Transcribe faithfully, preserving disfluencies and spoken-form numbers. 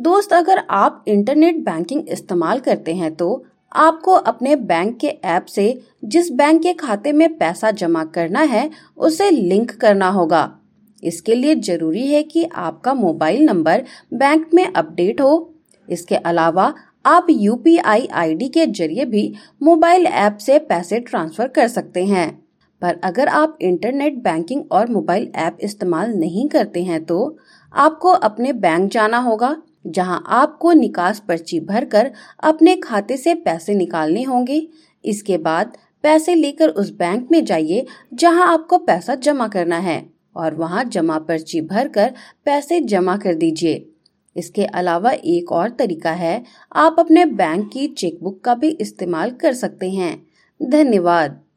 दोस्त, अगर आप इंटरनेट बैंकिंग इस्तेमाल करते हैं तो आपको अपने बैंक के ऐप से जिस बैंक के खाते में पैसा जमा करना है उसे लिंक करना होगा। इसके लिए जरूरी है कि आपका मोबाइल नंबर बैंक में अपडेट हो। इसके अलावा आप U P I I D के जरिए भी मोबाइल ऐप से पैसे ट्रांसफर कर सकते हैं। पर अगर आप इंटरनेट बैंकिंग और मोबाइल ऐप इस्तेमाल नहीं करते हैं तो आपको अपने बैंक जाना होगा, जहां आपको निकास पर्ची भरकर अपने खाते से पैसे निकालने होंगे। इसके बाद पैसे लेकर उस बैंक में जाइए जहां आपको पैसा जमा करना है और वहां जमा पर्ची भरकर पैसे जमा कर दीजिए। इसके अलावा एक और तरीका है, आप अपने बैंक की चेकबुक का भी इस्तेमाल कर सकते हैं। धन्यवाद।